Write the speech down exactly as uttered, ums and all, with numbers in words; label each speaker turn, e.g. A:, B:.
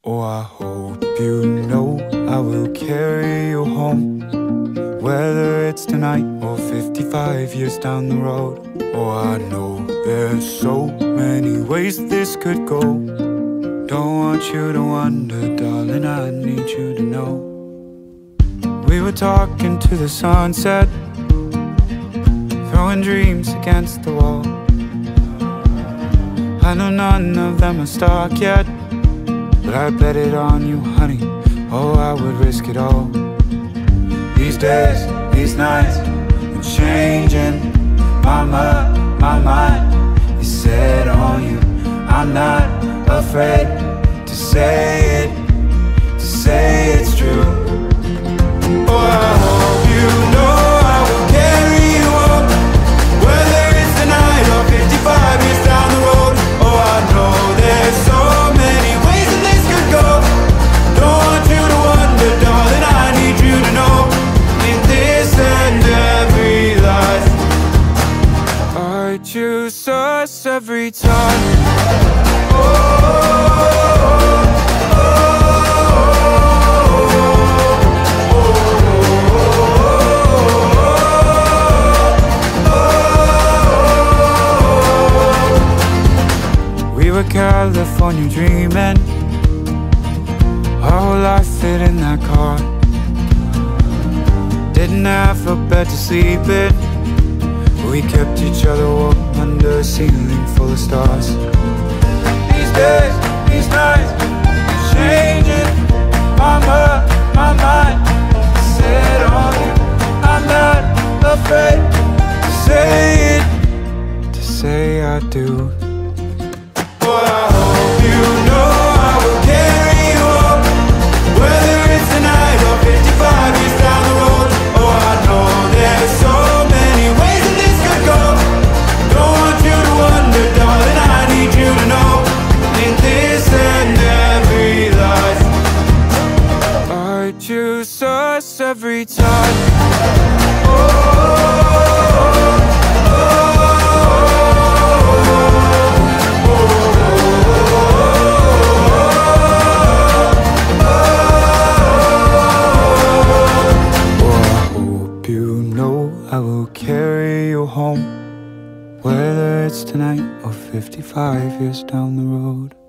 A: Oh, I hope you know I will carry you home, whether it's tonight or fifty-five years down the road. Oh, I know there's so many ways this could go. Don't want you to wonder, darling, I need you to know. We were talking to the sunset, throwing dreams against the wall. I know none of them are stuck yet, but I bet it on you, honey. Oh, I would risk it all. These days, these nights, I'm changing my mind, my mind is set on you. I'm not afraid to say it, to say it's true. Oh, I hope you know I will carry you home, whether it's tonight or fifty-five years down the road. Oh, I know there's so many ways that this could go. Don't want you to wonder, darling, I need you to know. In this and every life, I choose us every time. Oh, oh, oh, oh. We were California dreaming, our whole life fit in that car. Didn't have a bed to sleep in, but we kept each other warm under a ceiling full of stars. These days, these nights, changing my mind, my mind set on you. I'm not afraid to say it, to say I do. Oh, I hope you know I will carry you home, whether it's tonight or fifty-five years down the road. Oh, I know there's so many ways that this could go. Don't want you to wonder, darling, I need you to know. In this and every life, I choose us every time. Oh, oh, I will carry you home, whether it's tonight or fifty-five years down the road.